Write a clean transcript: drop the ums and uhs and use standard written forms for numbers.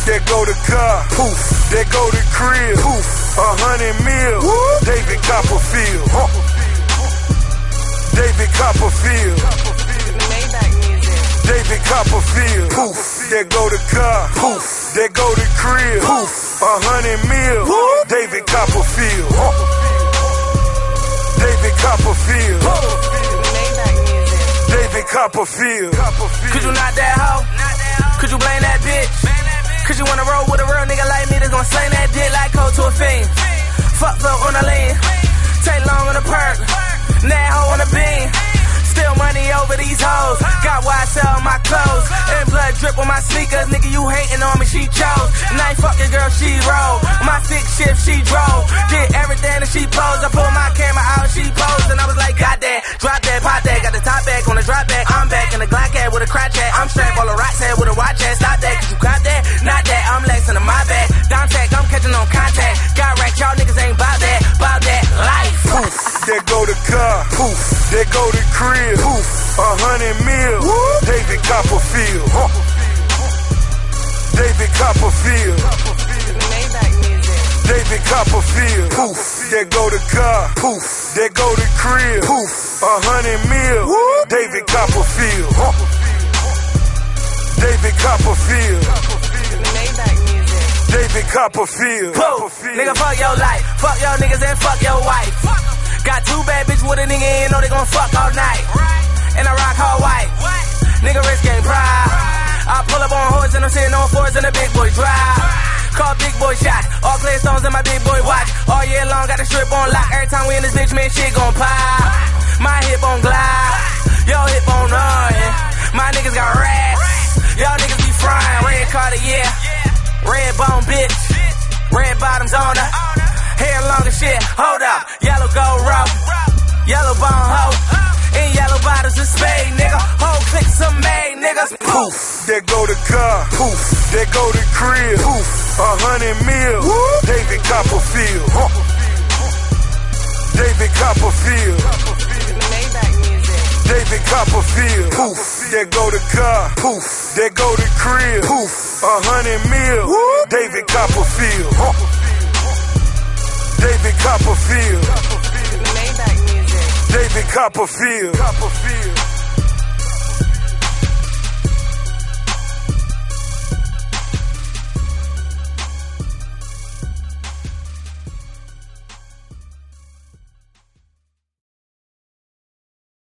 there go the car. Poof, there go the crib. Poof, 100 mil. David Copperfield. David Copperfield. David Copperfield. Poof, there go the car. Poof, there go the crib. Poof, 100 mil. David Copperfield. David Copperfield. David Copperfield. Could you not that hoe? Could you blame that bitch? Could you wanna roll with a real nigga like me that's gon' slang that dick like cold to a fiend? Fuck on the lean, take long on the perk, that hoe on the beam. Still money over these hoes. Got why I sell my clothes. And blood drip on my sneakers. Nigga, you hating on me, she chose. And I ain't fucking girl, she roll. My six shift, she drove. Did everything that she posed. I pulled my camera out, she posed. And I was like, got that, drop that, pop that. Got the top back on the drop back. I'm back in the Glock hat with a crotch hat. I'm strapped all the rocks head with a watch hat. Stop that, cause you caught that. Not that, I'm lacing in my back. Down tech, I'm catching on contact. Got wrecked, y'all niggas ain't bout that. Bout that life. Poof, there go the car. Poof, there go the crib. Poof, 100 mil. David Copperfield. David Copperfield. David Copperfield. Poof, there go the car. Poof, there go the crib. Poof, 100 mil. David Copperfield. David Copperfield. David Copperfield. Nigga, fuck your life. Fuck your niggas and fuck your wife. Got two bad bitches with a nigga and know they gon' fuck all night. And I rock all white. Nigga, wrist game proud. I pull up on horse and I'm sitting on fours and the big boy drive. Call big boy shot. All clear stones in my big boy watch. All year long, got the strip on lock. Every time we in this bitch, man, shit gon' pop. My hip on glide. Your hip on run. My niggas got rats. Y'all niggas be frying. Red Cartier. Red bone bitch. Red bottoms on her. Hair long as shit. Hold up. Yellow gold rope. Yellow bone hoe. In yellow bottles of spade, nigga. Whole click some made, niggas. Poof, there go the car. Poof, there go the crib. Poof, 100 mil. David Copperfield. David Copperfield. David Copperfield. Poof, there go the car. Poof, there go the crib. Poof, 100 mil. David Copperfield. David Copperfield. David Copperfield.